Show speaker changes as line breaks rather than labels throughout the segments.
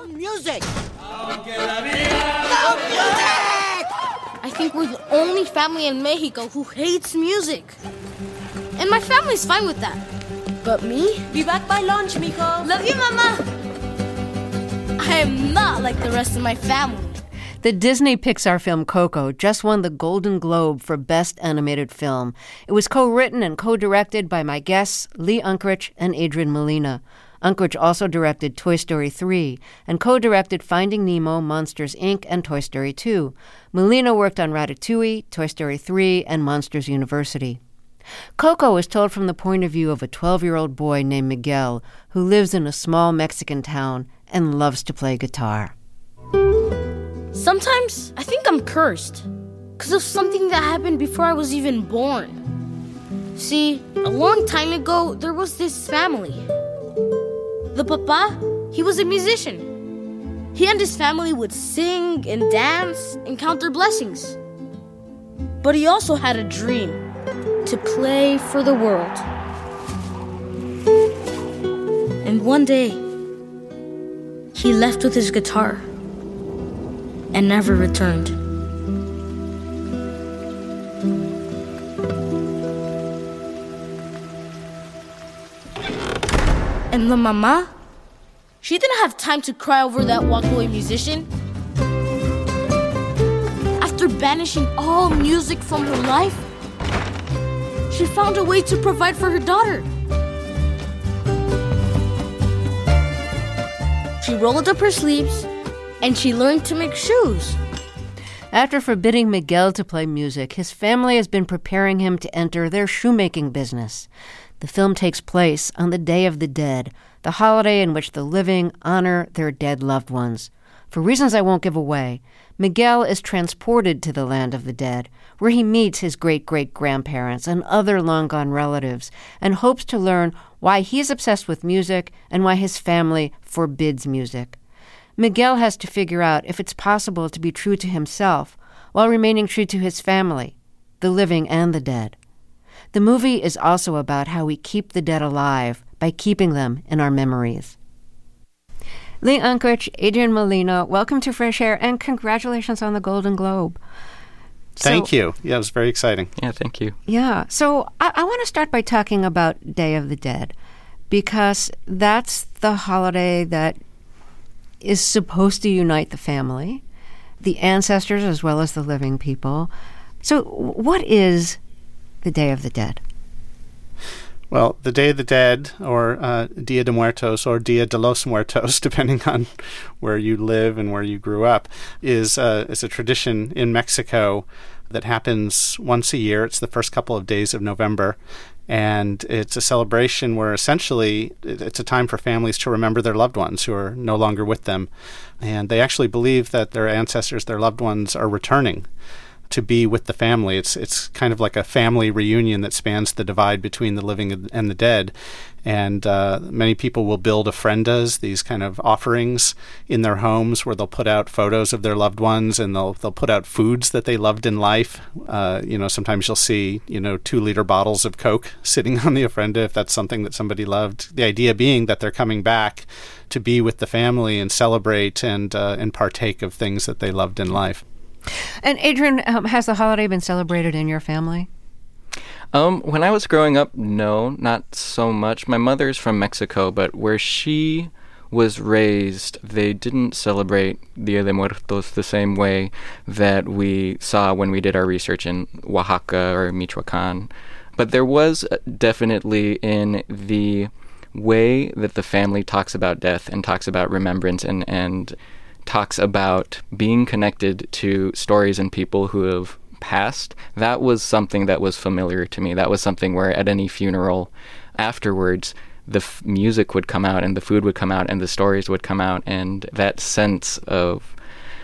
Music!
I think we're the only family in Mexico who hates music. And my family's fine with that. But me?
Be back by lunch, mijo.
Love you, Mama. I am not like the rest of my family.
The Disney Pixar film Coco just won the Golden Globe for Best Animated Film. It was co-written and co-directed by my guests, Lee Unkrich and Adrian Molina. Unkrich also directed Toy Story 3 and co-directed Finding Nemo, Monsters, Inc., and Toy Story 2. Molina worked on Ratatouille, Toy Story 3, and Monsters University. Coco is told from the point of view of a 12-year-old boy named Miguel who lives in a small Mexican town and loves to play guitar.
Sometimes I think I'm cursed because of something that happened before I was even born. See, a long time ago, there was this family. The papa, he was a musician. He and his family would sing and dance and count their blessings. But he also had a dream to play for the world. And one day, he left with his guitar and never returned. And the mama, she didn't have time to cry over that walkaway musician. After banishing all music from her life, she found a way to provide for her daughter. She rolled up her sleeves and she learned to make shoes.
After forbidding Miguel to play music, his family has been preparing him to enter their shoemaking business. The film takes place on the Day of the Dead, the holiday in which the living honor their dead loved ones. For reasons I won't give away, Miguel is transported to the land of the dead, where he meets his great-great-grandparents and other long-gone relatives, and hopes to learn why he's obsessed with music and why his family forbids music. Miguel has to figure out if it's possible to be true to himself while remaining true to his family, the living and the dead. The movie is also about how we keep the dead alive by keeping them in our memories. Lee Unkrich, Adrian Molina, welcome to Fresh Air, and congratulations on the Golden Globe.
Thank you. Yeah, it was very exciting.
Yeah, thank you.
Yeah, so I want to start by talking about Day of the Dead, because that's the holiday that is supposed to unite the family, the ancestors as well as the living people. So what is the Day of the Dead?
Well, the Day of the Dead, or Dia de Muertos, or Dia de los Muertos, depending on where you live and where you grew up, is a tradition in Mexico that happens once a year. It's the first couple of days of November, and it's a celebration where essentially it's a time for families to remember their loved ones who are no longer with them. And they actually believe that their ancestors, their loved ones, are returning to be with the family. It's kind of like a family reunion that spans the divide between the living and the dead. And many people will build ofrendas, these kind of offerings in their homes where they'll put out photos of their loved ones, and they'll put out foods that they loved in life. Sometimes you'll see 2-liter bottles of Coke sitting on the ofrenda if that's something that somebody loved. The idea being that they're coming back to be with the family and celebrate and partake of things that they loved in life.
And Adrian, has the holiday been celebrated in your family?
When I was growing up, no, not so much. My mother's from Mexico, but where she was raised, they didn't celebrate Dia de Muertos the same way that we saw when we did our research in Oaxaca or Michoacan. But there was definitely in the way that the family talks about death and talks about remembrance and talks about being connected to stories and people who have passed, that was something that was familiar to me. That was something where at any funeral afterwards, the music would come out and the food would come out and the stories would come out, and that sense of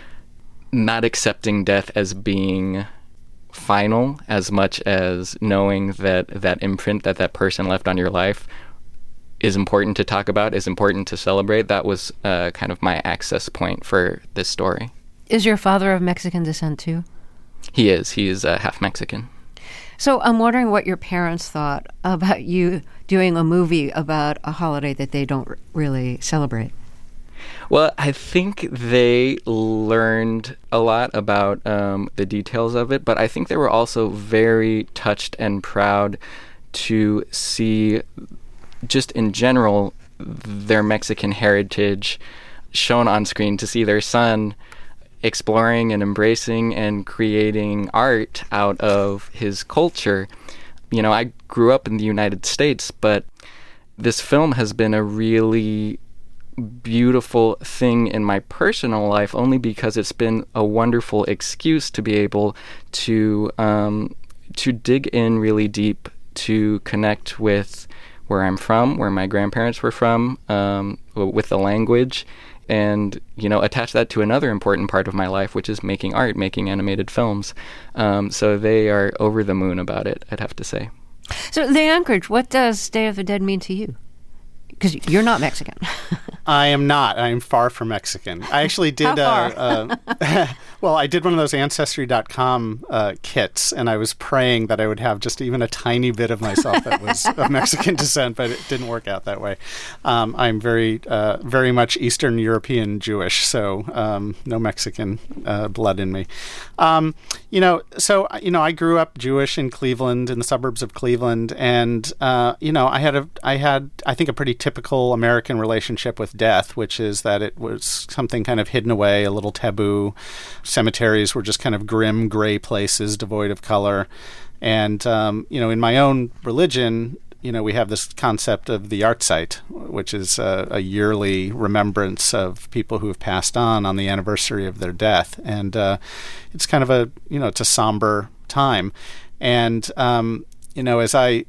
not accepting death as being final as much as knowing that imprint that person left on your life is important to talk about, is important to celebrate. That was kind of my access point for this story.
Is your father of Mexican descent too?
He is. He is half Mexican.
So I'm wondering what your parents thought about you doing a movie about a holiday that they don't really celebrate.
Well, I think they learned a lot about the details of it, but I think they were also very touched and proud to see, just in general, their Mexican heritage shown on screen, to see their son exploring and embracing and creating art out of his culture. You know, I grew up in the United States, but this film has been a really beautiful thing in my personal life only because it's been a wonderful excuse to be able to dig in really deep, to connect with where I'm from, where my grandparents were from, with the language, and, you know, attach that to another important part of my life, which is making art, making animated films. So they are over the moon about it, I'd have to say.
So, the Anchorage, what does Day of the Dead mean to you? Because you're not Mexican.
I am not. I am far from Mexican. I actually did.
How far?
Well, I did one of those Ancestry.com kits, and I was praying that I would have just even a tiny bit of myself that was of Mexican descent, but it didn't work out that way. I'm very much Eastern European Jewish, so no Mexican blood in me. I grew up Jewish in Cleveland, in the suburbs of Cleveland, and I had I think a pretty typical American relationship with death, which is that it was something kind of hidden away, a little taboo. Cemeteries were just kind of grim, gray places devoid of color. And, in my own religion, we have this concept of the yahrzeit, which is a yearly remembrance of people who have passed on the anniversary of their death. And it's kind of it's a somber time. And, as I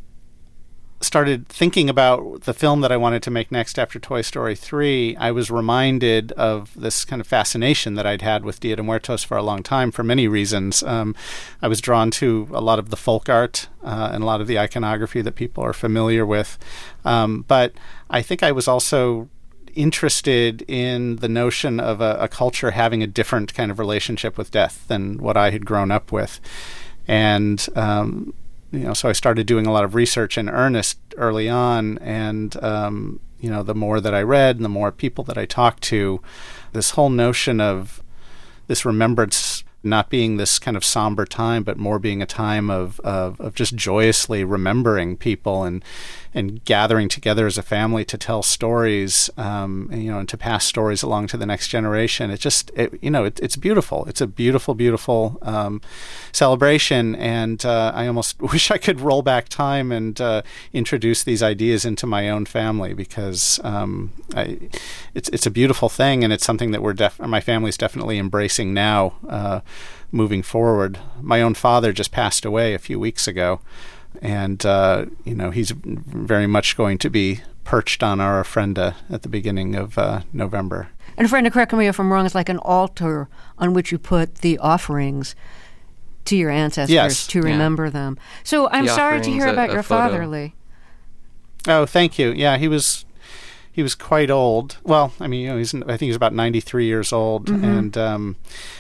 started thinking about the film that I wanted to make next after Toy Story 3, I was reminded of this kind of fascination that I'd had with Dia de Muertos for a long time for many reasons. I was drawn to a lot of the folk art and a lot of the iconography that people are familiar with. But I think I was also interested in the notion of a culture having a different kind of relationship with death than what I had grown up with. And so I started doing a lot of research in earnest early on, and the more that I read and the more people that I talked to, this whole notion of this remembrance not being this kind of somber time, but more being a time of just joyously remembering people and gathering together as a family to tell stories, and to pass stories along to the next generation. It's beautiful. It's a beautiful, beautiful celebration, and I almost wish I could roll back time and introduce these ideas into my own family, because it's a beautiful thing, and it's something that my family's definitely embracing now. Moving forward. My own father just passed away a few weeks ago, and he's very much going to be perched on our ofrenda at the beginning of November.
And ofrenda, correct me if I'm wrong, is like an altar on which you put the offerings to your ancestors to remember them. So I'm sorry to hear about your father, Lee.
Oh, thank you. Yeah, he was quite old. Well, I think he's about 93 years old, and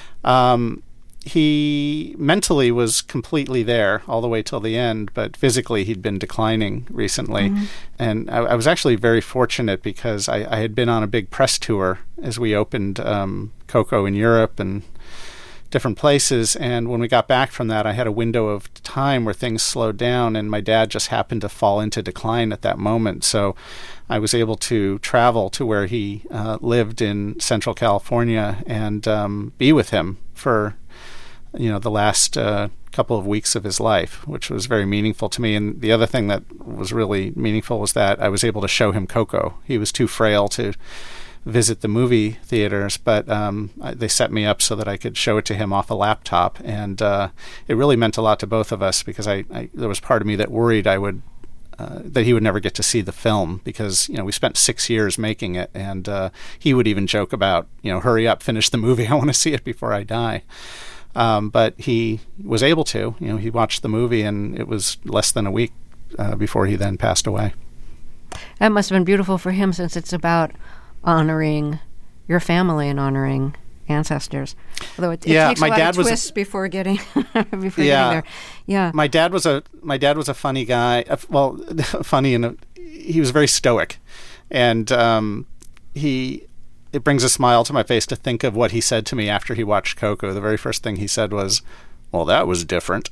he mentally was completely there all the way till the end, but physically he'd been declining recently. And I was actually very fortunate because I had been on a big press tour as we opened Coco in Europe and different places. And when we got back from that, I had a window of time where things slowed down, and my dad just happened to fall into decline at that moment. So I was able to travel to where he lived in Central California and be with him for the last couple of weeks of his life, which was very meaningful to me. And the other thing that was really meaningful was that I was able to show him Coco. He was too frail to visit the movie theaters, but they set me up so that I could show it to him off a laptop. And it really meant a lot to both of us, because there was part of me that worried that he would never get to see the film, because we spent 6 years making it, and he would even joke about, hurry up, finish the movie, I want to see it before I die. But he was able to. He watched the movie, and it was less than a week before he then passed away.
That must have been beautiful for him, since it's about honoring your family and honoring ancestors. Although it takes a lot of twists before getting getting there. Yeah,
my dad was a funny guy. Funny, and he was very stoic, and he it brings a smile to my face to think of what he said to me after he watched Coco. The very first thing he said was, "Well, that was different."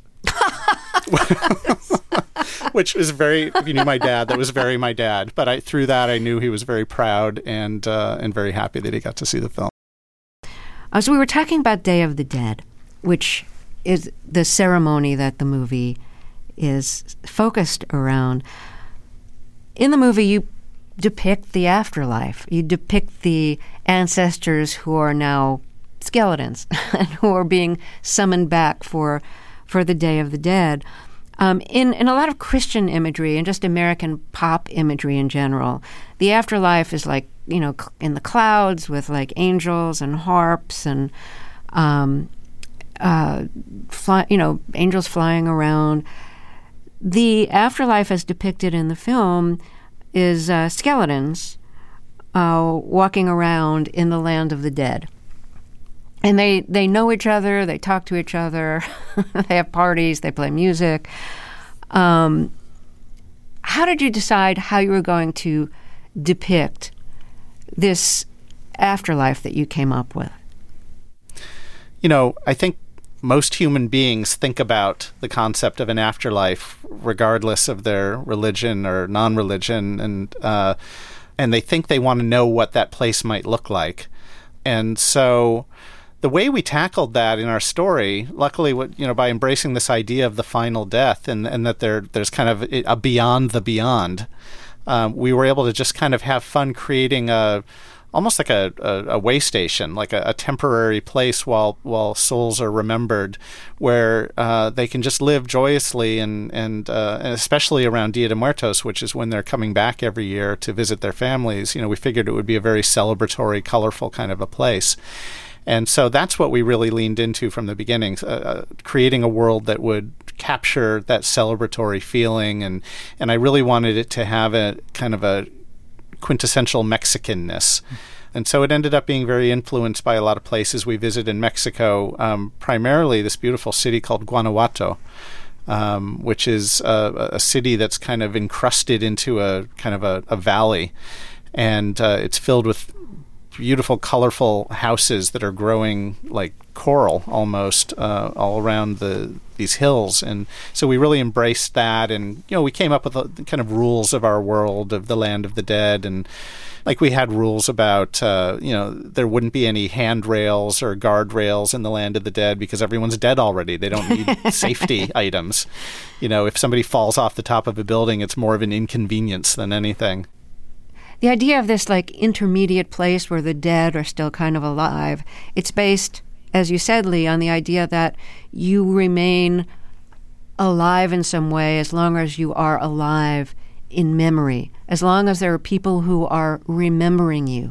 Which is very, if you knew my dad, that was very my dad. But through that, I knew he was very proud and very happy that he got to see the film.
So we were talking about Day of the Dead, which is the ceremony that the movie is focused around. In the movie, you depict the afterlife. You depict the ancestors who are now skeletons and who are being summoned back for the Day of the Dead. In a lot of Christian imagery and just American pop imagery in general, the afterlife is like, in the clouds with like angels and harps and, angels flying around. The afterlife as depicted in the film is skeletons walking around in the land of the dead. And they know each other, they talk to each other, they have parties, they play music. How did you decide how you were going to depict this afterlife that you came up with?
I think most human beings think about the concept of an afterlife regardless of their religion or non-religion, and they think they want to know what that place might look like. And so the way we tackled that in our story, luckily, by embracing this idea of the final death and that there's kind of a beyond the beyond, we were able to just kind of have fun creating almost like a way station, like a temporary place while souls are remembered, where they can just live joyously and especially around Dia de Muertos, which is when they're coming back every year to visit their families. We figured it would be a very celebratory, colorful kind of a place. And so that's what we really leaned into from the beginning, creating a world that would capture that celebratory feeling. And I really wanted it to have a kind of a quintessential Mexicanness. And so it ended up being very influenced by a lot of places we visit in Mexico, primarily this beautiful city called Guanajuato, which is a city that's kind of encrusted into a kind of a valley. And it's filled with beautiful, colorful houses that are growing like coral almost all around these hills. And so we really embraced that. And, we came up with the kind of rules of our world, of the land of the dead. And like we had rules about, there wouldn't be any handrails or guardrails in the land of the dead because everyone's dead already. They don't need safety items. If somebody falls off the top of a building, it's more of an inconvenience than anything.
The idea of this like intermediate place where the dead are still kind of alive, it's based, as you said, Lee, on the idea that you remain alive in some way as long as you are alive in memory, as long as there are people who are remembering you,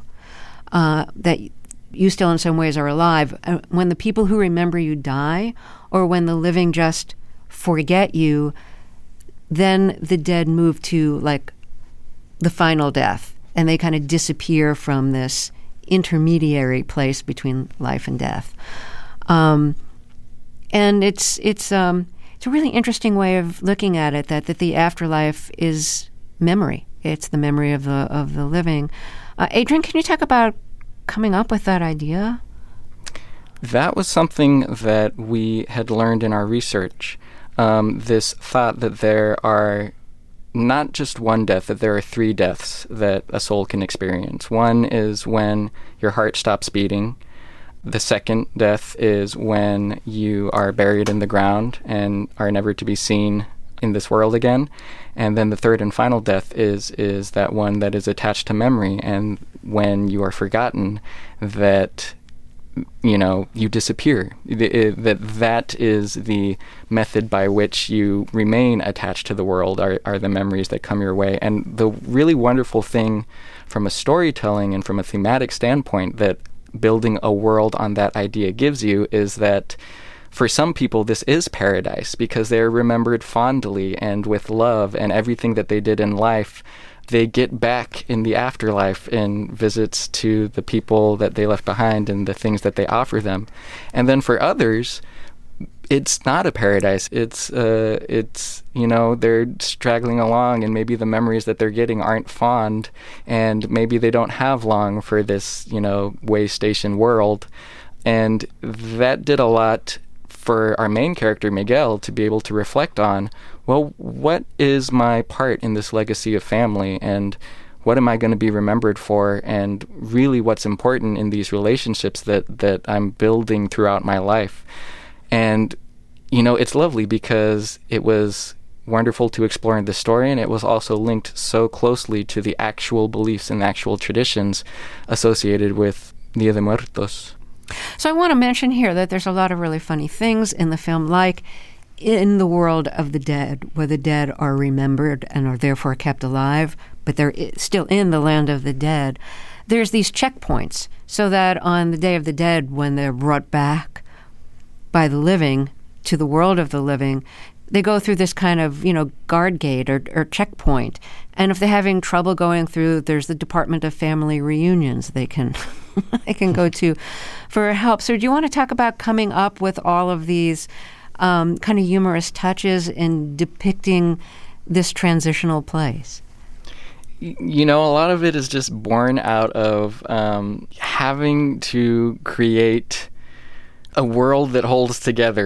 that you still in some ways are alive. When the people who remember you die, or when the living just forget you, then the dead move to like the final death. And they kind of disappear from this intermediary place between life and death. And it's a really interesting way of looking at it, that the afterlife is memory. It's the memory of the living. Adrian, can you talk about coming up with that idea?
That was something that we had learned in our research. This thought that there are not just one death, that there are 3 deaths that a soul can experience. One is when your heart stops beating. The second death is when you are buried in the ground and are never to be seen in this world again. And then the third and final death is that one that is attached to memory, and when you are forgotten, that you disappear. That is the method by which you remain attached to the world, are the memories that come your way. And the really wonderful thing from a storytelling and from a thematic standpoint that building a world on that idea gives you is that for some people this is paradise, because they're remembered fondly and with love, and everything that they did in life they get back in the afterlife in visits to the people that they left behind and the things that they offer them. And then for others, it's not a paradise. It's they're straggling along, and maybe the memories that they're getting aren't fond, and maybe they don't have long for this, way station world. And that did a lot for our main character, Miguel, to be able to reflect on, well, what is my part in this legacy of family, and what am I going to be remembered for, and really what's important in these relationships that I'm building throughout my life. And, it's lovely because it was wonderful to explore in the story, and it was also linked so closely to the actual beliefs and actual traditions associated with Dia de Muertos.
So I want to mention here that there's a lot of really funny things in the film, like in the world of the dead, where the dead are remembered and are therefore kept alive, but they're still in the land of the dead. There's these checkpoints, so that on the Day of the Dead, when they're brought back by the living to the world of the living, they go through this kind of, guard gate or checkpoint. And if they're having trouble going through, there's the Department of Family Reunions they can they can go to for help. So do you want to talk about coming up with all of these kind of humorous touches in depicting this transitional place?
A lot of it is just born out of having to create a world that holds together.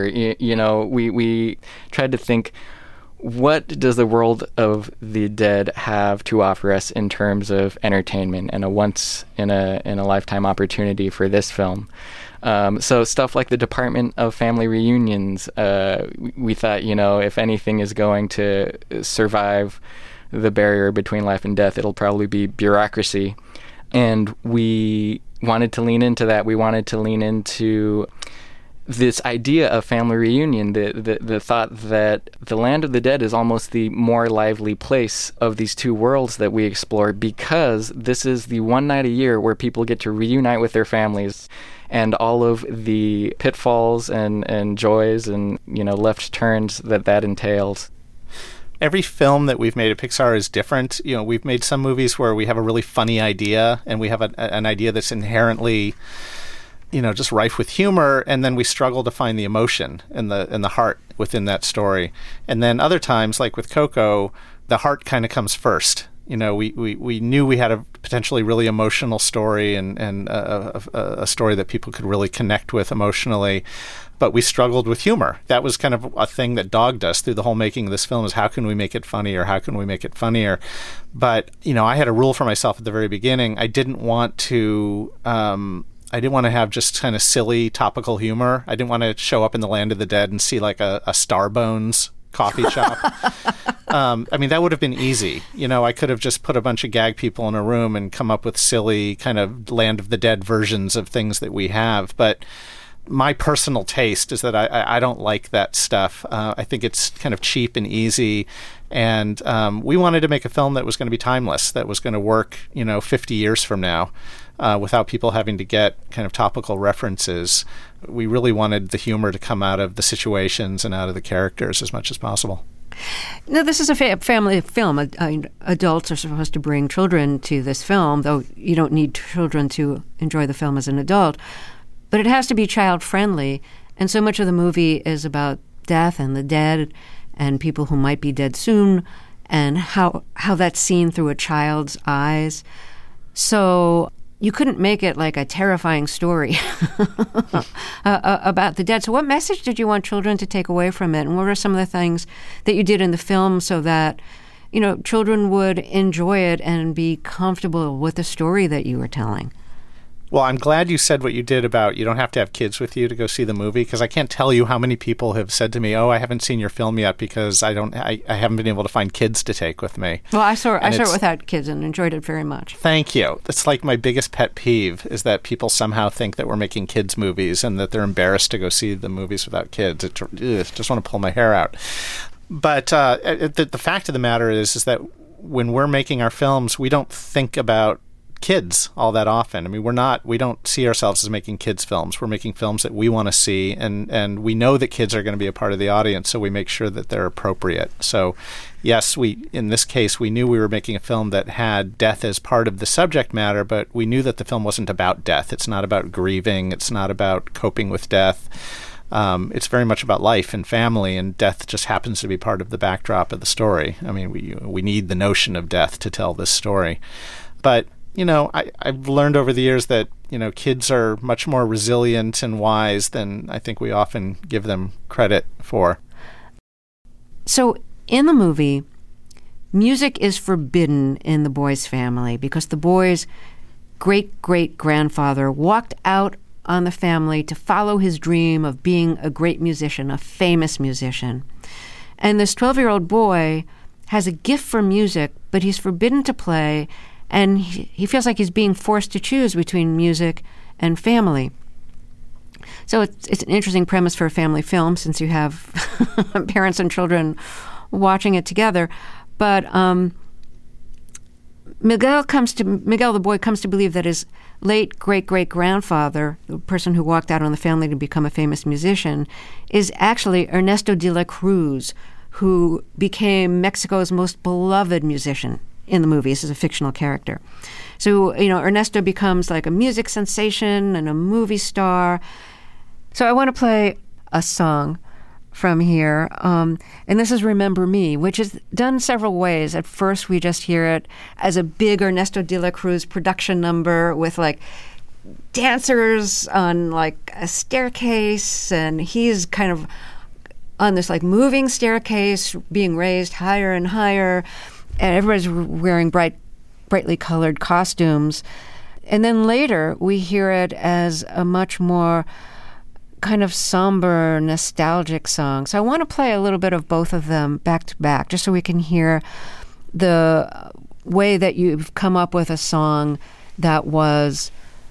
We tried to think, what does the world of the dead have to offer us in terms of entertainment and a once in a lifetime opportunity for this film? So stuff like the Department of Family Reunions, we thought, if anything is going to survive the barrier between life and death, it'll probably be bureaucracy. And we wanted to lean into that. We wanted to lean into this idea of family reunion, the thought that the land of the dead is almost the more lively place of these two worlds that we explore, because this is the one night a year where people get to reunite with their families, and all of the pitfalls and joys and left turns that entails.
Every film that we've made at Pixar is different. We've made some movies where we have a really funny idea, and we have an idea that's inherently just rife with humor, and then we struggle to find the emotion and the heart within that story. And then other times, like with Coco, the heart kind of comes first. We knew we had a potentially really emotional story and a story that people could really connect with emotionally, but we struggled with humor. That was kind of a thing that dogged us through the whole making of this film, is how can we make it funnier? How can we make it funnier? But, I had a rule for myself at the very beginning. I didn't want to have just kind of silly topical humor. I didn't want to show up in the Land of the Dead and see like a Starbones coffee shop. That would have been easy. I could have just put a bunch of gag people in a room and come up with silly kind of Land of the Dead versions of things that we have. But my personal taste is that I don't like that stuff. I think it's kind of cheap and easy. And we wanted to make a film that was going to be timeless, that was going to work, 50 years from now. Without people having to get kind of topical references. We really wanted the humor to come out of the situations and out of the characters as much as possible.
Now, this is a family film. Adults are supposed to bring children to this film, though you don't need children to enjoy the film as an adult. But it has to be child-friendly, and so much of the movie is about death and the dead and people who might be dead soon, and how that's seen through a child's eyes. So you couldn't make it like a terrifying story about the dead. So what message did you want children to take away from it? And what are some of the things that you did in the film so that, children would enjoy it and be comfortable with the story that you were telling?
Well, I'm glad you said what you did about you don't have to have kids with you to go see the movie, because I can't tell you how many people have said to me, "Oh, I haven't seen your film yet because I haven't been able to find kids to take with me."
Well, I saw it without kids and enjoyed it very much.
Thank you. It's like my biggest pet peeve is that people somehow think that we're making kids movies and that they're embarrassed to go see the movies without kids. Just want to pull my hair out. But the fact of the matter is that when we're making our films, we don't think about kids all that often. We don't see ourselves as making kids films. We're making films that we want to see, and we know that kids are going to be a part of the audience, so we make sure that they're appropriate. So yes, in this case, we knew we were making a film that had death as part of the subject matter, but we knew that the film wasn't about death. It's not about grieving. It's not about coping with death. It's very much about life and family, and death just happens to be part of the backdrop of the story. I mean, we need the notion of death to tell this story. But, I've learned over the years that, kids are much more resilient and wise than I think we often give them credit for.
So in the movie, music is forbidden in the boy's family because the boy's great-great-grandfather walked out on the family to follow his dream of being a great musician, a famous musician. And this 12-year-old boy has a gift for music, but he's forbidden to play, and he feels like he's being forced to choose between music and family. So it's an interesting premise for a family film since you have parents and children watching it together. But Miguel the boy comes to believe that his late great-great-grandfather, the person who walked out on the family to become a famous musician, is actually Ernesto de la Cruz, who became Mexico's most beloved musician in the movie. This is a fictional character. So, Ernesto becomes like a music sensation and a movie star. So I want to play a song from here, and this is Remember Me, which is done several ways. At first, we just hear it as a big Ernesto de la Cruz production number with, like, dancers on, like, a staircase, and he's kind of on this, like, moving staircase being raised higher and higher, and everybody's wearing brightly colored costumes. And then later, we hear it as a much more kind of somber, nostalgic song. So I want to play a little bit of both of them back to back, just so we can hear the way that you've come up with a song that was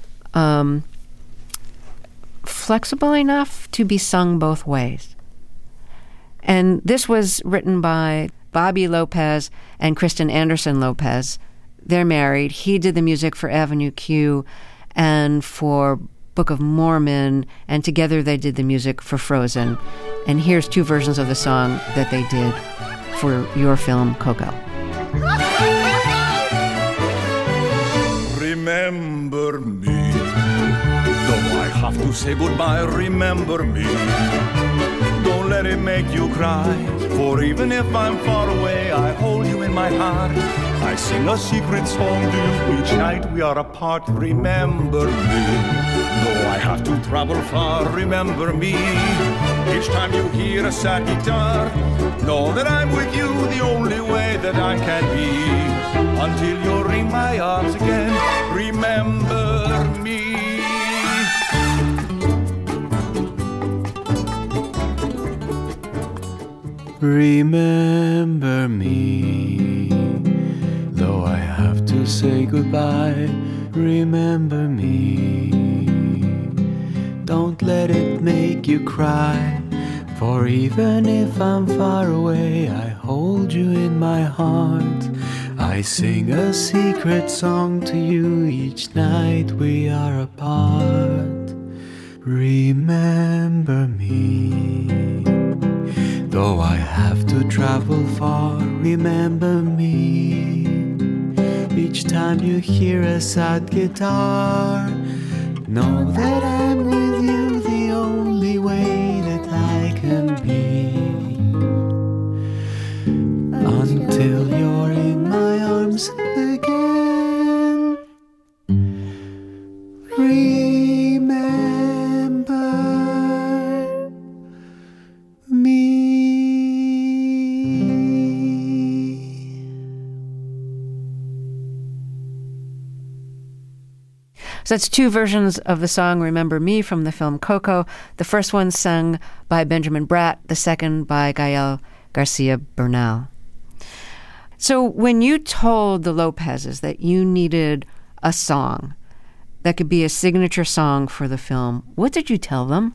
flexible enough to be sung both ways. And this was written by Bobby Lopez and Kristen Anderson Lopez. They're married. He did the music for Avenue Q and for Book of Mormon, and together they did the music for Frozen. And here's two versions of the song that they did for your film, Coco.
Remember me, though I have to say goodbye, remember me. Don't let it make you cry, for even if I'm far away, I hold you in my heart. I sing a secret song to you each night we are apart. Remember me. Though I have to travel far, remember me. Each time you hear a sad guitar, know that I'm with you the only way that I can be. Until you're in my arms again, remember me.
Remember me. Though I have to say goodbye, remember me. Don't let it make you cry, for even if I'm far away, I hold you in my heart. I sing a secret song to you each night we are apart. Remember me. Though I have to travel far, remember me. Each time you hear a sad guitar, know that I'm with you the only way that I can be. Until you're in my arms again. Remember me.
So that's two versions of the song Remember Me from the film Coco. The first one sung by Benjamin Bratt, the second by Gael Garcia Bernal. So when you told the Lopezes that you needed a song that could be a signature song for the film, what did you tell them?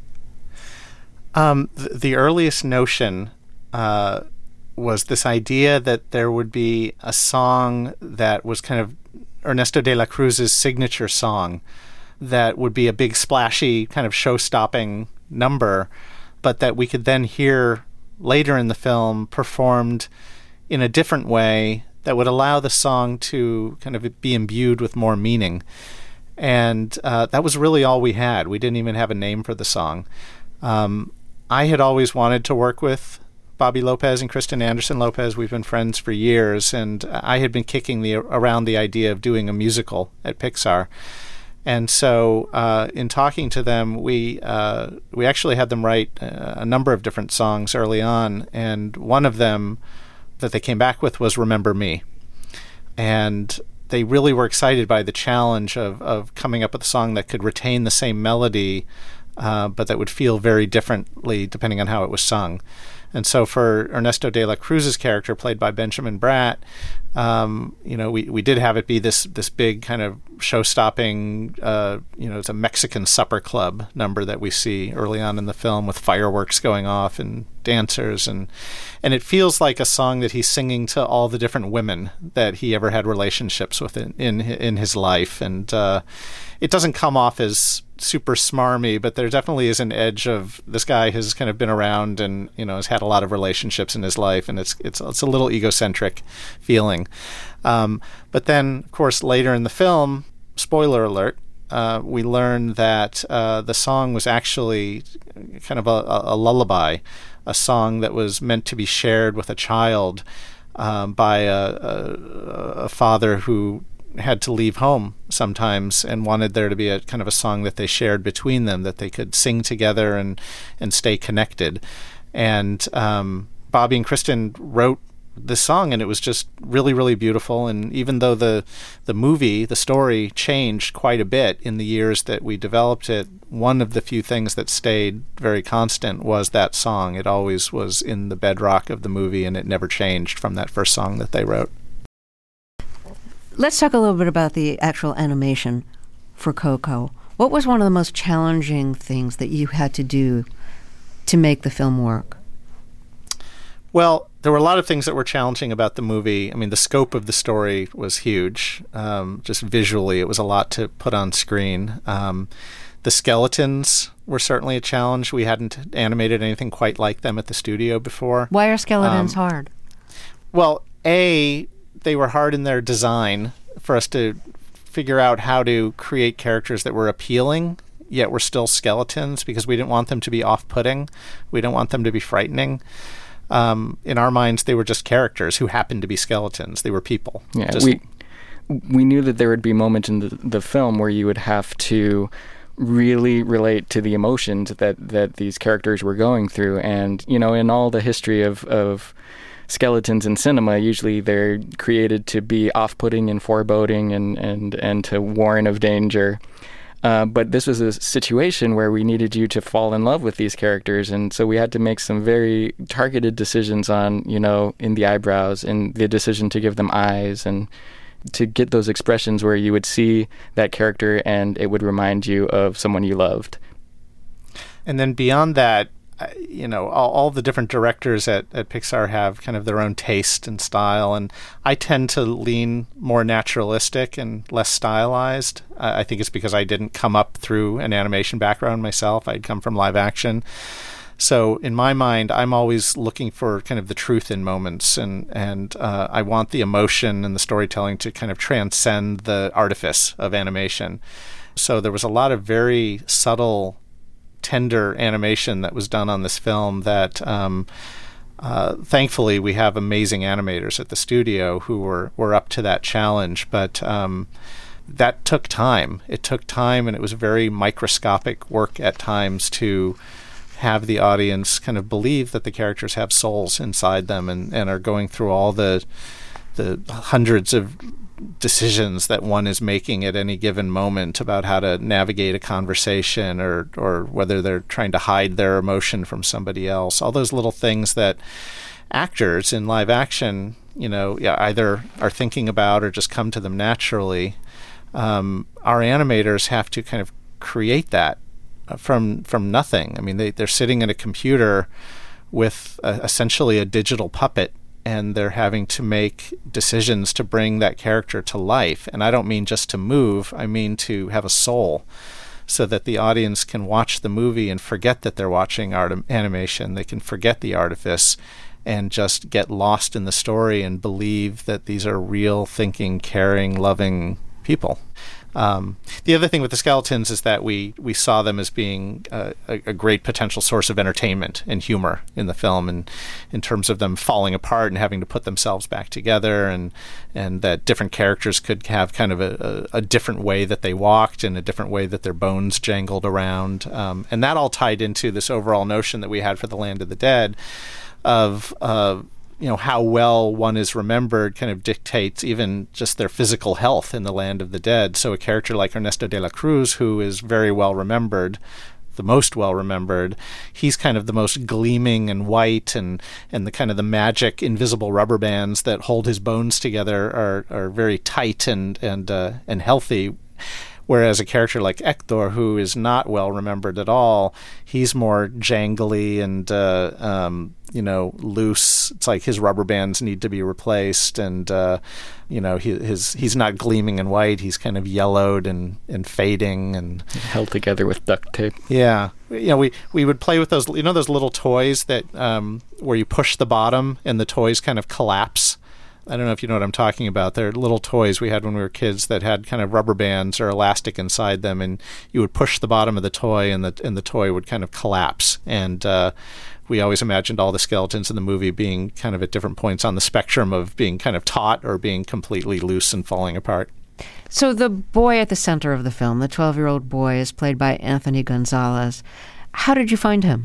The earliest notion was this idea that there would be a song that was kind of Ernesto de la Cruz's signature song that would be a big splashy kind of show-stopping number, but that we could then hear later in the film performed in a different way that would allow the song to kind of be imbued with more meaning. And that was really all we had. We didn't even have a name for the song. I had always wanted to work with Bobby Lopez and Kristen Anderson Lopez. We've been friends for years, and I had been kicking around the idea of doing a musical at Pixar. And so in talking to them, we actually had them write a number of different songs early on, and one of them that they came back with was Remember Me. And they really were excited by the challenge of coming up with a song that could retain the same melody, but that would feel very differently depending on how it was sung. And so for Ernesto de la Cruz's character, played by Benjamin Bratt, we did have it be this big kind of show-stopping, it's a Mexican supper club number that we see early on in the film with fireworks going off and dancers, and it feels like a song that he's singing to all the different women that he ever had relationships with in his life, and it doesn't come off as super smarmy, but there definitely is an edge of this guy has kind of been around and has had a lot of relationships in his life, and it's a little egocentric feeling. But then, of course, later in the film, spoiler alert, we learn that the song was actually kind of a lullaby, a song that was meant to be shared with a child by a father who had to leave home sometimes and wanted there to be a kind of a song that they shared between them, that they could sing together and stay connected. And Bobby and Kristen wrote this song, and it was just really, really beautiful. And even though the story changed quite a bit in the years that we developed it, one of the few things that stayed very constant was that song. It always was in the bedrock of the movie, and it never changed from that first song that they wrote.
Let's talk a little bit about the actual animation for Coco. What was one of the most challenging things that you had to do to make the film work?
Well, there were a lot of things that were challenging about the movie. I mean, the scope of the story was huge. Just visually, it was a lot to put on screen. The skeletons were certainly a challenge. We hadn't animated anything quite like them at the studio before.
Why are skeletons hard?
Well, they were hard in their design for us to figure out how to create characters that were appealing, yet were still skeletons, because we didn't want them to be off-putting. We didn't want them to be frightening. In our minds, they were just characters who happened to be skeletons. They were people.
Yeah, we knew that there would be moments in the film where you would have to really relate to the emotions that these characters were going through. And, in all the history of skeletons in cinema, usually they're created to be off-putting and foreboding and to warn of danger. But this was a situation where we needed you to fall in love with these characters, and so we had to make some very targeted decisions on, in the eyebrows and the decision to give them eyes and to get those expressions where you would see that character and it would remind you of someone you loved.
And then beyond that, all the different directors at Pixar have kind of their own taste and style, and I tend to lean more naturalistic and less stylized. I think it's because I didn't come up through an animation background myself. I'd come from live action. So in my mind, I'm always looking for kind of the truth in moments, and I want the emotion and the storytelling to kind of transcend the artifice of animation. So there was a lot of very subtle, tender animation that was done on this film that thankfully we have amazing animators at the studio who were up to that challenge, but that took time. It took time, and it was very microscopic work at times to have the audience kind of believe that the characters have souls inside them and are going through all the hundreds of decisions that one is making at any given moment about how to navigate a conversation or whether they're trying to hide their emotion from somebody else. All those little things that actors in live action, either are thinking about or just come to them naturally. Our animators have to kind of create that from nothing. I mean, they're sitting at a computer with essentially a digital puppet, and they're having to make decisions to bring that character to life. And I don't mean just to move, I mean to have a soul, so that the audience can watch the movie and forget that they're watching animation. They can forget the artifice and just get lost in the story and believe that these are real, thinking, caring, loving people. The other thing with the skeletons is that we saw them as being a great potential source of entertainment and humor in the film, and in terms of them falling apart and having to put themselves back together, and that different characters could have kind of a different way that they walked and a different way that their bones jangled around, and that all tied into this overall notion that we had for the Land of the Dead of how well one is remembered kind of dictates even just their physical health in the Land of the Dead. So a character like Ernesto de la Cruz, who is very well remembered, the most well remembered, he's kind of the most gleaming and white, and the kind of the magic invisible rubber bands that hold his bones together are very tight and healthy. Whereas a character like Hector, who is not well remembered at all, he's more jangly and loose. It's like his rubber bands need to be replaced, and he's not gleaming and white. He's kind of yellowed and fading and
held together with duct tape.
Yeah, we would play with those. Those little toys that where you push the bottom and the toys kind of collapse. I don't know if you know what I'm talking about. They're little toys we had when we were kids that had kind of rubber bands or elastic inside them, and you would push the bottom of the toy, and the toy would kind of collapse. And we always imagined all the skeletons in the movie being kind of at different points on the spectrum of being kind of taut or being completely loose and falling apart.
So the boy at the center of the film, the 12-year-old boy, is played by Anthony Gonzalez. How did you find him?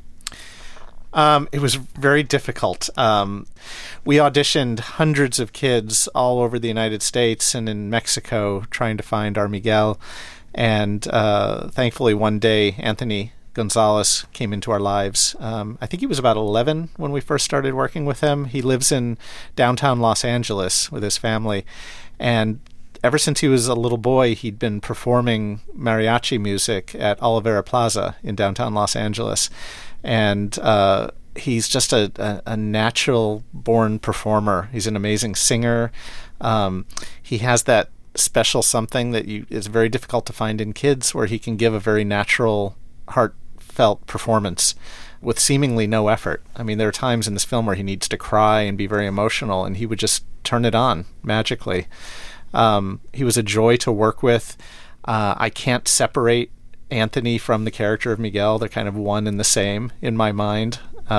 It was very difficult. We auditioned hundreds of kids all over the United States and in Mexico trying to find our Miguel. And thankfully one day Anthony Gonzalez came into our lives. I think he was about 11 when we first started working with him. He lives in downtown Los Angeles with his family. And ever since he was a little boy, he'd been performing mariachi music at Olivera Plaza in downtown Los Angeles. And he's just a natural-born performer. He's an amazing singer. He has that special something that is very difficult to find in kids, where he can give a very natural, heartfelt performance with seemingly no effort. I mean, there are times in this film where he needs to cry and be very emotional, and he would just turn it on magically. He was a joy to work with. I can't separate Anthony from the character of Miguel. They're kind of one and the same in my mind.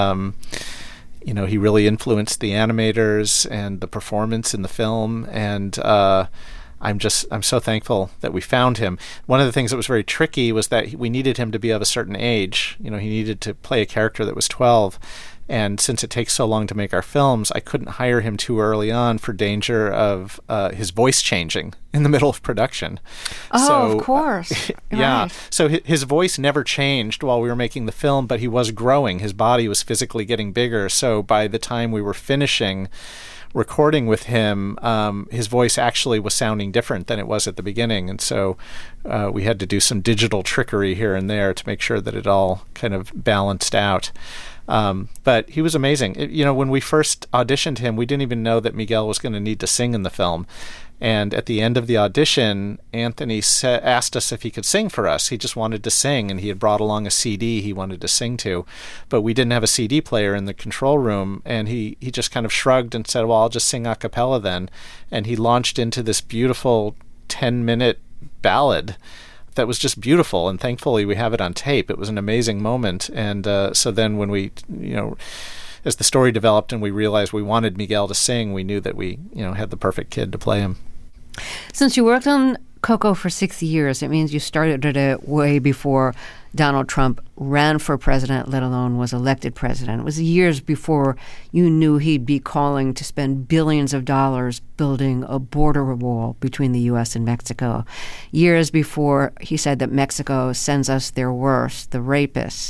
He really influenced the animators and the performance in the film, and I'm so thankful that we found him. One of the things that was very tricky was that we needed him to be of a certain age. He needed to play a character that was 12. And since it takes so long to make our films, I couldn't hire him too early on for danger of his voice changing in the middle of production.
Of course.
Yeah.
Right.
So his voice never changed while we were making the film, but he was growing. His body was physically getting bigger. So by the time we were finishing recording with him, his voice actually was sounding different than it was at the beginning. And so we had to do some digital trickery here and there to make sure that it all kind of balanced out. But he was amazing. When we first auditioned him, we didn't even know that Miguel was going to need to sing in the film. And at the end of the audition, Anthony asked us if he could sing for us. He just wanted to sing, and he had brought along a CD he wanted to sing to. But we didn't have a CD player in the control room, and he just kind of shrugged and said, well, I'll just sing a cappella then. And he launched into this beautiful 10-minute ballad that was just beautiful, and thankfully we have it on tape. It was an amazing moment. And so then when we, as the story developed and we realized we wanted Miguel to sing, we knew that we, had the perfect kid to play him.
Since you worked on Coco for 6 years, it means you started it way before Donald Trump ran for president, let alone was elected president. It was years before you knew he'd be calling to spend billions of dollars building a border wall between the U.S. and Mexico. Years before he said that Mexico sends us their worst, the rapists.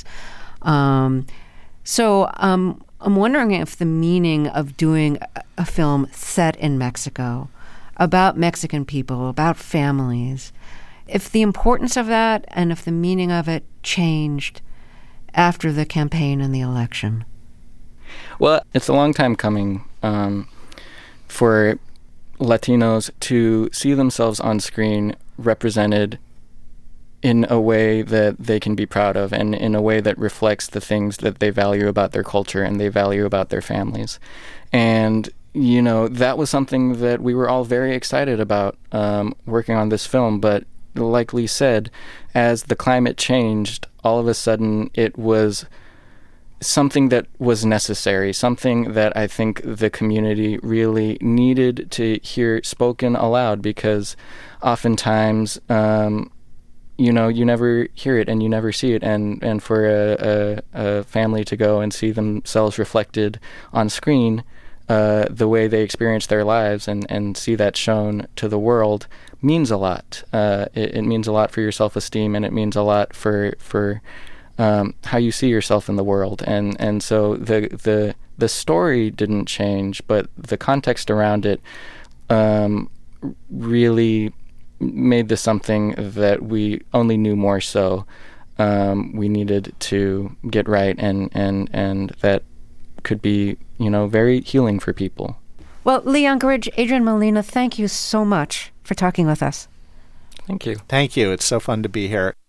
So I'm wondering if the meaning of doing a film set in Mexico, about Mexican people, about families, if the importance of that and if the meaning of it changed after the campaign and the election.
Well, it's a long time coming for Latinos to see themselves on screen represented in a way that they can be proud of, and in a way that reflects the things that they value about their culture and they value about their families. And that was something that we were all very excited about working on this film. But like Lee said, as the climate changed, all of a sudden it was something that was necessary, something that I think the community really needed to hear spoken aloud, because oftentimes, you never hear it and you never see it. And for a family to go and see themselves reflected on screen, the way they experience their lives and see that shown to the world means a lot. It means a lot for your self-esteem, and it means a lot for how you see yourself in the world. And so the story didn't change, but the context around it really made this something that we only knew more so we needed to get right, and that could be, very healing for people.
Well, Lee Unkerich, Adrian Molina, thank you so much for talking with us.
Thank you.
Thank you. It's so fun to be here.